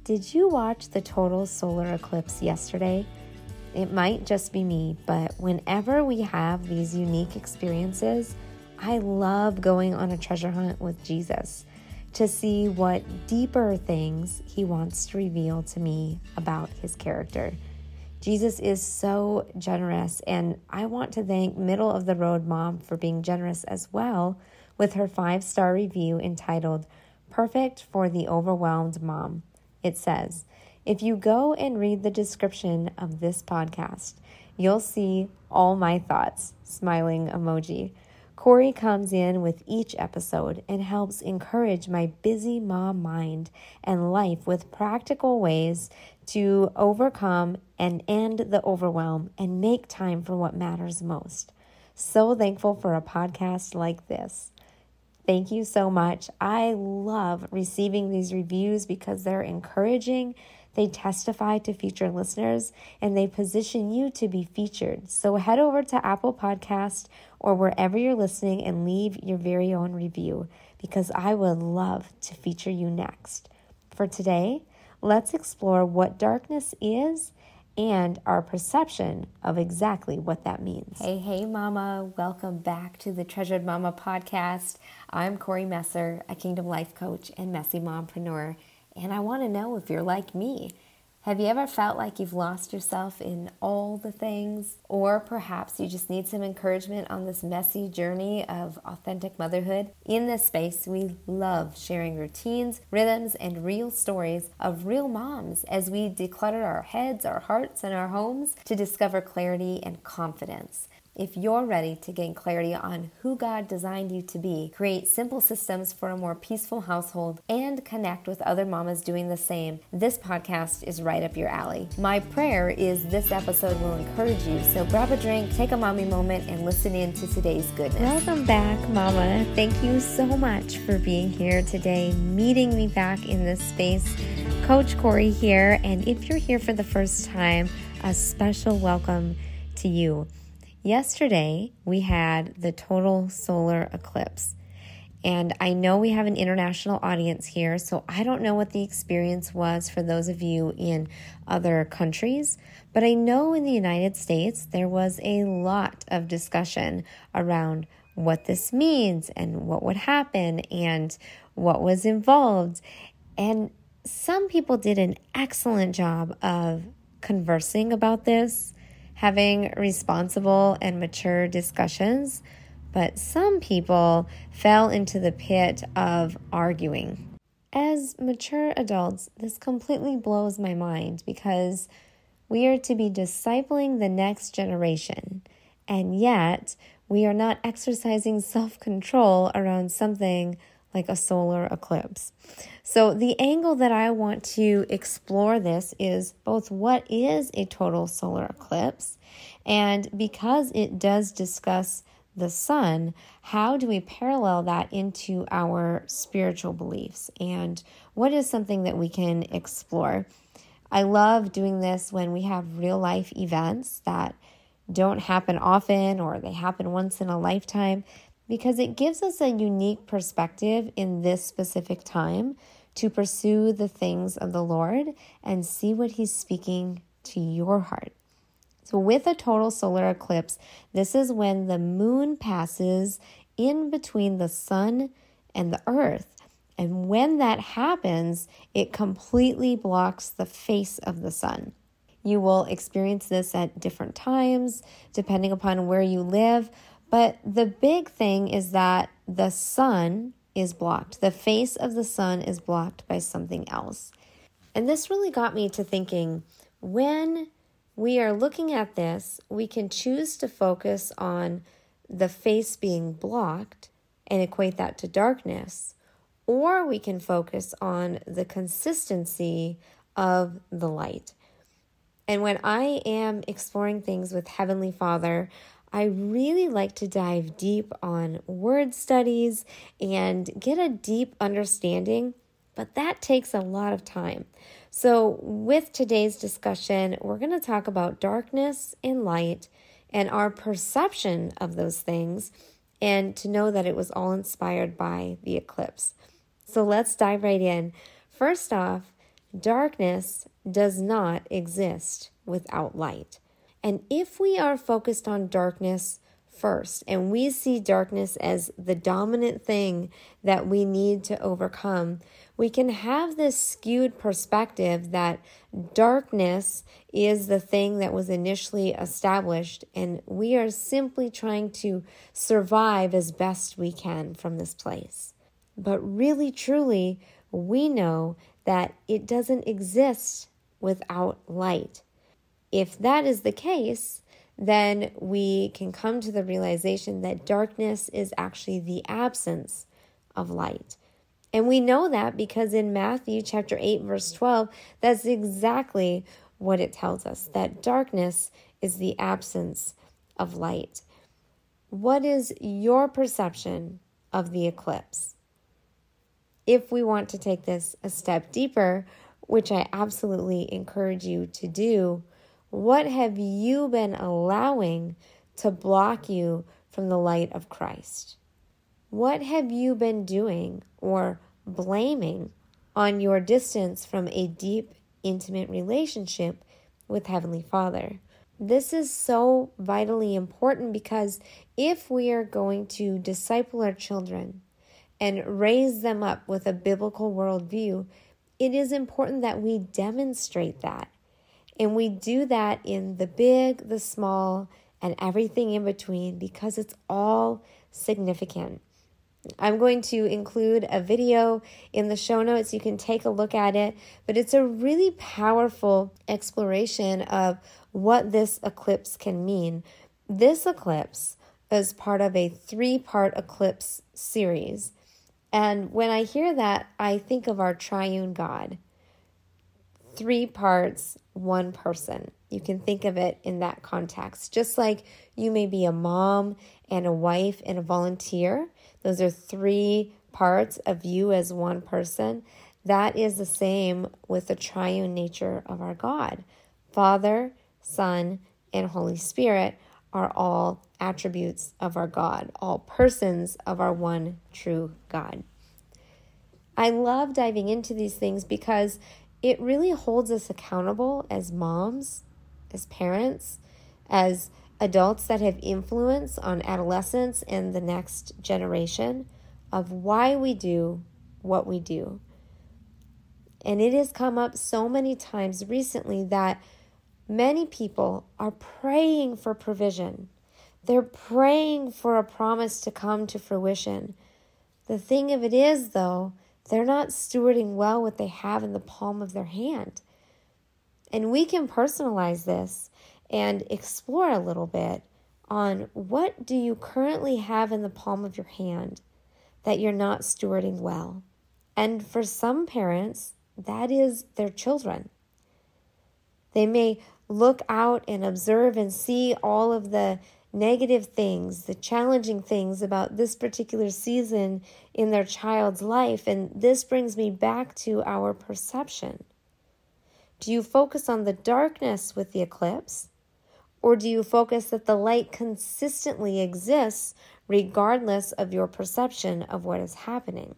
Did you watch the total solar eclipse yesterday? It might just be me, but whenever we have these unique experiences, I love going on a treasure hunt with Jesus to see what deeper things he wants to reveal to me about his character. Jesus is so generous, and I want to thank Middle of the Road Mom for being generous as well with her 5-star review entitled Perfect for the Overwhelmed Mom. It says, if you go and read the description of this podcast, you'll see all my thoughts, smiling emoji. Corey comes in with each episode and helps encourage my busy mom mind and life with practical ways to overcome and end the overwhelm and make time for what matters most. So thankful for a podcast like this. Thank you so much. I love receiving these reviews because they're encouraging. They testify to future listeners, and they position you to be featured. So head over to Apple Podcast or wherever you're listening and leave your very own review because I would love to feature you next. For today, let's explore what darkness is and our perception of exactly what that means. Hey, mama. Welcome back to the Treasured Mama podcast. I'm Corey Messer, a Kingdom Life coach and messy mompreneur, and I want to know if you're like me. Have you ever felt like you've lost yourself in all the things? Or perhaps you just need some encouragement on this messy journey of authentic motherhood? In this space, we love sharing routines, rhythms, and real stories of real moms as we declutter our heads, our hearts, and our homes to discover clarity and confidence. If you're ready to gain clarity on who God designed you to be, create simple systems for a more peaceful household, and connect with other mamas doing the same, this podcast is right up your alley. My prayer is this episode will encourage you, so grab a drink, take a mommy moment, and listen in to today's goodness. Welcome back, mama. Thank you so much for being here today, meeting me back in this space. Coach Corey here, and if you're here for the first time, a special welcome to you. Yesterday, we had the total solar eclipse, and I know we have an international audience here, so I don't know what the experience was for those of you in other countries, but I know in the United States, there was a lot of discussion around what this means and what would happen and what was involved, and some people did an excellent job of conversing about this, having responsible and mature discussions, but some people fell into the pit of arguing. As mature adults, this completely blows my mind because we are to be discipling the next generation, and yet we are not exercising self-control around something like a solar eclipse. So the angle that I want to explore this is both what is a total solar eclipse, and because it does discuss the sun, how do we parallel that into our spiritual beliefs, and what is something that we can explore? I love doing this when we have real life events that don't happen often or they happen once in a lifetime, because it gives us a unique perspective in this specific time to pursue the things of the Lord and see what He's speaking to your heart. So with a total solar eclipse, this is when the moon passes in between the sun and the earth. And when that happens, it completely blocks the face of the sun. You will experience this at different times, depending upon where you live. But the big thing is that the sun is blocked. The face of the sun is blocked by something else. And this really got me to thinking, when we are looking at this, we can choose to focus on the face being blocked and equate that to darkness, or we can focus on the consistency of the light. And when I am exploring things with Heavenly Father, I really like to dive deep on word studies and get a deep understanding, but that takes a lot of time. So with today's discussion, we're going to talk about darkness and light and our perception of those things, and to know that it was all inspired by the eclipse. So let's dive right in. First off, Darkness does not exist without light. And if we are focused on darkness first, and we see darkness as the dominant thing that we need to overcome, we can have this skewed perspective that darkness is the thing that was initially established, and we are simply trying to survive as best we can from this place. But really, truly, we know that it doesn't exist without light. If that is the case, then we can come to the realization that darkness is actually the absence of light. And we know that because in Matthew chapter 8, verse 12, that's exactly what it tells us, that darkness is the absence of light. What is your perception of the eclipse? If we want to take this a step deeper, which I absolutely encourage you to do, what have you been allowing to block you from the light of Christ? What have you been doing or blaming on your distance from a deep, intimate relationship with Heavenly Father? This is so vitally important because if we are going to disciple our children and raise them up with a biblical worldview, it is important that we demonstrate that. And we do that in the big, the small, and everything in between because it's all significant. I'm going to include a video in the show notes. You can take a look at it, but it's a really powerful exploration of what this eclipse can mean. This eclipse is part of a 3-part eclipse series. And when I hear that, I think of our triune God. 3 parts, 1 person. You can think of it in that context. Just like you may be a mom and a wife and a volunteer. Those are 3 parts of you as 1 person. That is the same with the triune nature of our God. Father, Son, and Holy Spirit are all attributes of our God, all persons of our one true God. I love diving into these things because it really holds us accountable as moms, as parents, as adults that have influence on adolescents and the next generation of why we do what we do. And it has come up so many times recently that many people are praying for provision. They're praying for a promise to come to fruition. The thing of it is, though, they're not stewarding well what they have in the palm of their hand. And we can personalize this and explore a little bit on what do you currently have in the palm of your hand that you're not stewarding well. And for some parents, that is their children. They may look out and observe and see all of the negative things, the challenging things about this particular season in their child's life. And this brings me back to our perception. Do you focus on the darkness with the eclipse? Or do you focus that the light consistently exists regardless of your perception of what is happening?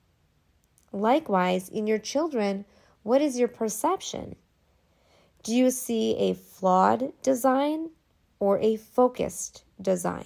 Likewise, in your children, what is your perception? Do you see a flawed design or a focused design?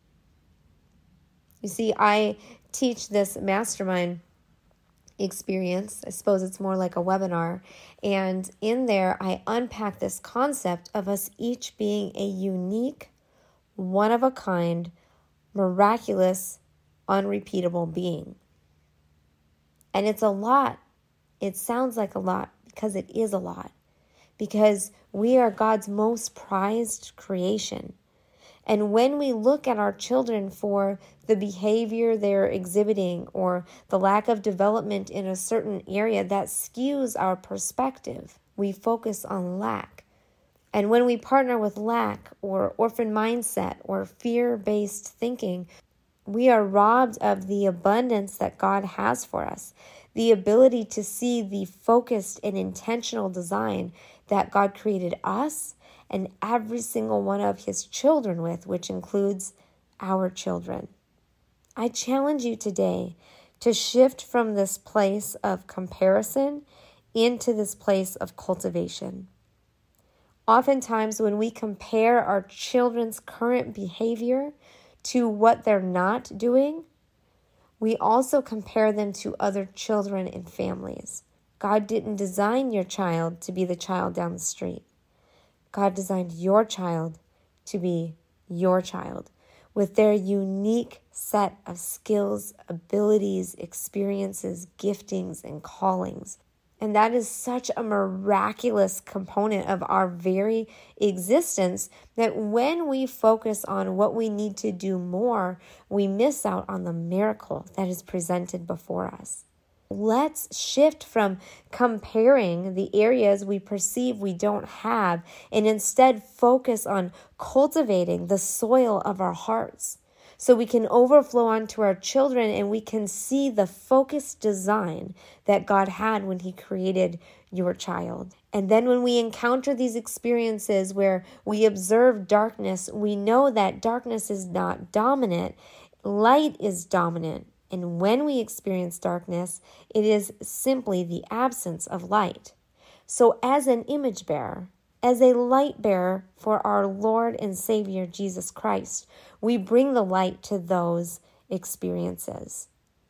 You see, I teach this mastermind experience. I suppose it's more like a webinar. And in there, I unpack this concept of us each being a unique, one-of-a-kind, miraculous, unrepeatable being. And it's a lot. It sounds like a lot because it is a lot. Because we are God's most prized creation. And when we look at our children for the behavior they're exhibiting or the lack of development in a certain area, that skews our perspective. We focus on lack. And when we partner with lack or orphan mindset or fear-based thinking, we are robbed of the abundance that God has for us, the ability to see the focused and intentional design that God created us and every single one of his children with, which includes our children. I challenge you today to shift from this place of comparison into this place of cultivation. Oftentimes, when we compare our children's current behavior to what they're not doing, we also compare them to other children and families. God didn't design your child to be the child down the street. God designed your child to be your child with their unique set of skills, abilities, experiences, giftings, and callings. And that is such a miraculous component of our very existence that when we focus on what we need to do more, we miss out on the miracle that is presented before us. Let's shift from comparing the areas we perceive we don't have and instead focus on cultivating the soil of our hearts so we can overflow onto our children and we can see the focused design that God had when He created your child. And then when we encounter these experiences where we observe darkness, we know that darkness is not dominant, light is dominant. And when we experience darkness, it is simply the absence of light. So as an image bearer, as a light bearer for our Lord and Savior Jesus Christ, we bring the light to those experiences.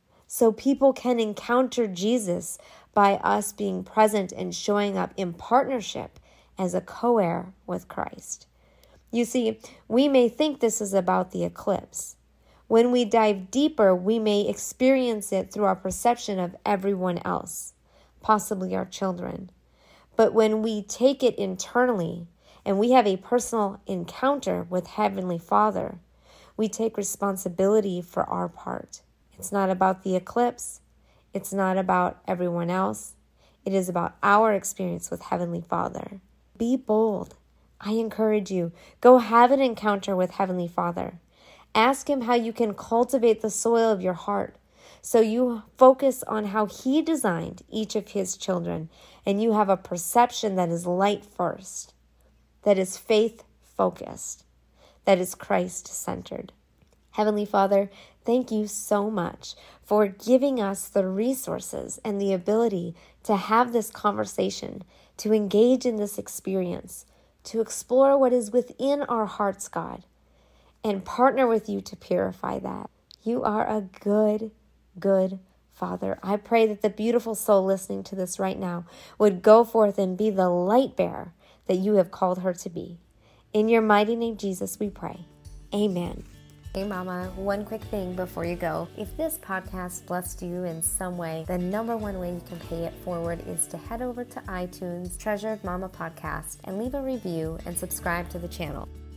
So people can encounter Jesus by us being present and showing up in partnership as a co-heir with Christ. You see, we may think this is about the eclipse. When we dive deeper, we may experience it through our perception of everyone else, possibly our children. But when we take it internally and we have a personal encounter with Heavenly Father, we take responsibility for our part. It's not about the eclipse. It's not about everyone else. It is about our experience with Heavenly Father. Be bold. I encourage you, go have an encounter with Heavenly Father. Ask Him how you can cultivate the soil of your heart so you focus on how He designed each of His children and you have a perception that is light first, that is faith focused, that is Christ centered. Heavenly Father, thank you so much for giving us the resources and the ability to have this conversation, to engage in this experience, to explore what is within our hearts, God, and partner with you to purify that. You are a good, good Father. I pray that the beautiful soul listening to this right now would go forth and be the light bearer that you have called her to be. In your mighty name, Jesus, we pray. Amen. Hey Mama, one quick thing before you go. If this podcast blessed you in some way, the number one way you can pay it forward is to head over to iTunes, Treasured Mama Podcast, and leave a review and subscribe to the channel.